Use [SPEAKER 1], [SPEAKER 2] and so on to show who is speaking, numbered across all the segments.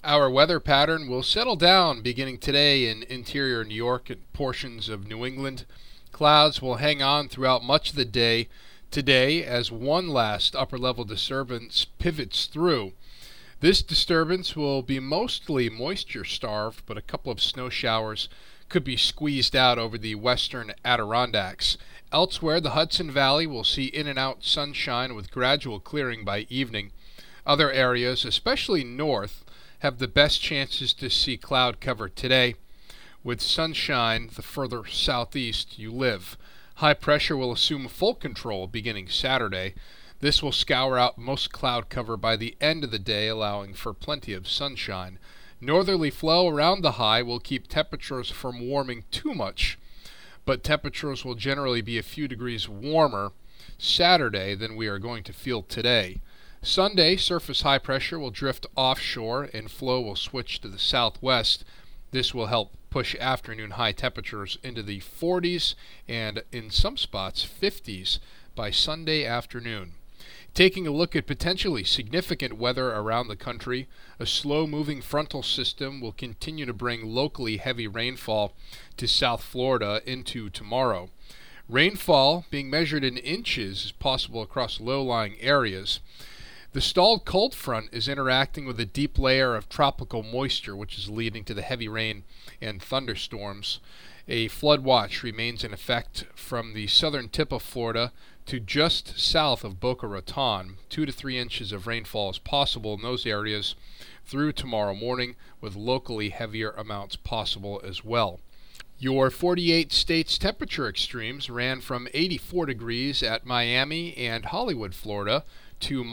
[SPEAKER 1] Our weather pattern will settle down beginning today in interior New York and portions of New England. Clouds will hang on throughout much of the day today as one last upper level disturbance pivots through. This disturbance will be mostly moisture starved, but a couple of snow showers could be squeezed out over the western Adirondacks. Elsewhere, the Hudson Valley will see in and out sunshine with gradual clearing by evening. Other areas, especially north, have the best chances to see cloud cover today, with sunshine the further southeast you live. High pressure will assume full control beginning Saturday. This will scour out most cloud cover by the end of the day, allowing for plenty of sunshine. Northerly flow around the high will keep temperatures from warming too much, but temperatures will generally be a few degrees warmer Saturday than we are going to feel today. Sunday, surface high pressure will drift offshore and flow will switch to the southwest. This will help push afternoon high temperatures into the 40s and in some spots 50s by Sunday afternoon. Taking a look at potentially significant weather around the country, a slow-moving frontal system will continue to bring locally heavy rainfall to South Florida into tomorrow. Rainfall being measured in inches is possible across low-lying areas. The stalled cold front is interacting with a deep layer of tropical moisture, which is leading to the heavy rain and thunderstorms. A flood watch remains in effect from the southern tip of Florida to just south of Boca Raton. 2 to 3 inches of rainfall is possible in those areas through tomorrow morning, with locally heavier amounts possible as well. Your 48 states temperature extremes ran from 84 degrees at Miami and Hollywood, Florida, to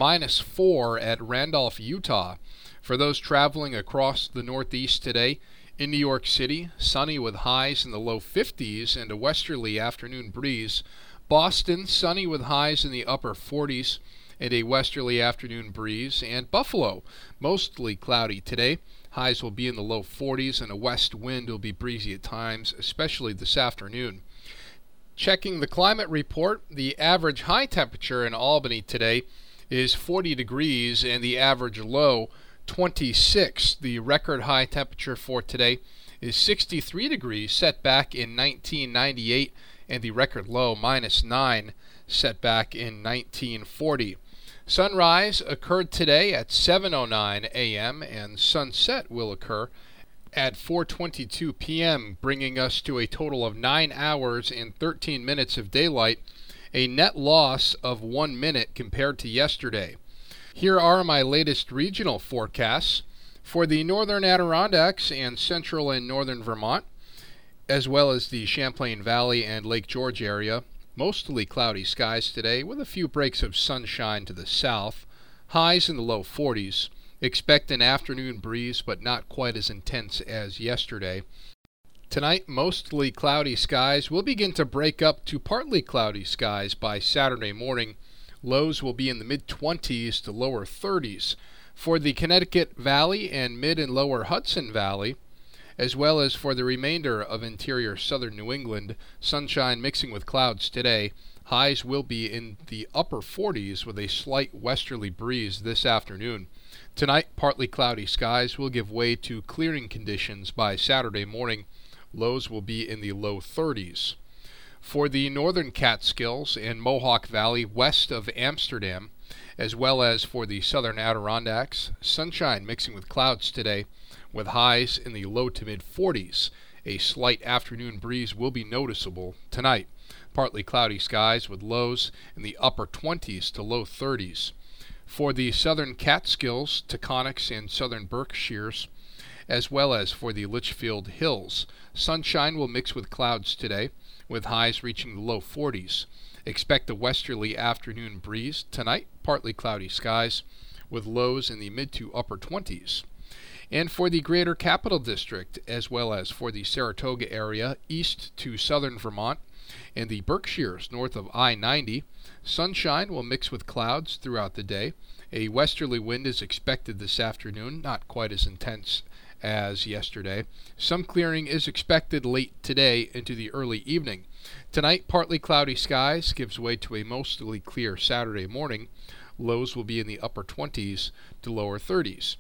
[SPEAKER 1] -4 at Randolph, Utah. For those traveling across the Northeast today, in New York City, sunny with highs in the low 50s and a westerly afternoon breeze. Boston, sunny with highs in the upper 40s and a westerly afternoon breeze. And Buffalo, mostly cloudy today. Highs will be in the low 40s and a west wind will be breezy at times, especially this afternoon. Checking the climate report, the average high temperature in Albany today is 40 degrees and the average low 26. The record high temperature for today is 63 degrees, set back in 1998, and the record low -9, set back in 1940. Sunrise occurred today at 7:09 a.m. and sunset will occur at 4:22 p.m., bringing us to a total of 9 hours and 13 minutes of daylight, a net loss of 1 minute compared to yesterday. Here are my latest regional forecasts for the northern Adirondacks and central and northern Vermont, as well as the Champlain Valley and Lake George area. Mostly cloudy skies today with a few breaks of sunshine to the south. Highs in the low 40s. Expect an afternoon breeze, but not quite as intense as yesterday. Tonight, mostly cloudy skies will begin to break up to partly cloudy skies by Saturday morning. Lows will be in the mid-20s to lower 30s. For the Connecticut Valley and mid and lower Hudson Valley, as well as for the remainder of interior southern New England, sunshine mixing with clouds today. Highs will be in the upper 40s with a slight westerly breeze this afternoon. Tonight, partly cloudy skies will give way to clearing conditions by Saturday morning. Lows will be in the low 30s. For the northern Catskills and Mohawk Valley west of Amsterdam, as well as for the southern Adirondacks, sunshine mixing with clouds today, with highs in the low to mid 40s. A slight afternoon breeze will be noticeable tonight. Partly cloudy skies with lows in the upper 20s to low 30s. For the southern Catskills, Taconics, and southern Berkshires, as well as for the Litchfield Hills, sunshine will mix with clouds today, with highs reaching the low 40s. Expect a westerly afternoon breeze tonight, partly cloudy skies, with lows in the mid to upper 20s. And for the Greater Capital District, as well as for the Saratoga area, east to southern Vermont, and the Berkshires north of I-90, sunshine will mix with clouds throughout the day. A westerly wind is expected this afternoon, not quite as intense as yesterday. Some clearing is expected late today into the early evening. Tonight, partly cloudy skies gives way to a mostly clear Saturday morning. Lows will be in the upper 20s to lower 30s.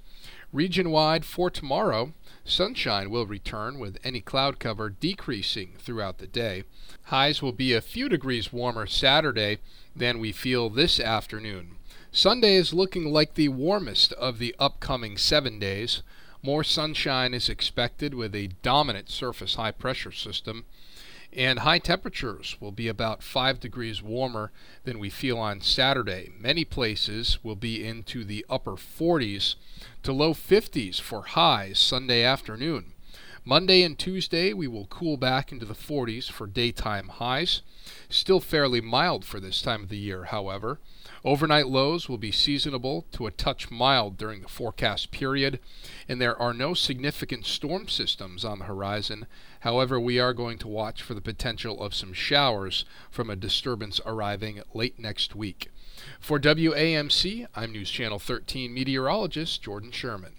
[SPEAKER 1] Region-wide for tomorrow, sunshine will return with any cloud cover decreasing throughout the day. Highs will be a few degrees warmer Saturday than we feel this afternoon. Sunday is looking like the warmest of the upcoming 7 days. More sunshine is expected with a dominant surface high-pressure system, and high temperatures will be about 5 degrees warmer than we feel on Saturday. Many places will be into the upper 40s to low 50s for highs Sunday afternoon. Monday and Tuesday we will cool back into the 40s for daytime highs. Still fairly mild for this time of the year, however. Overnight lows will be seasonable to a touch mild during the forecast period, and there are no significant storm systems on the horizon. However, we are going to watch for the potential of some showers from a disturbance arriving late next week. For WAMC, I'm News Channel 13 meteorologist Jordan Sherman.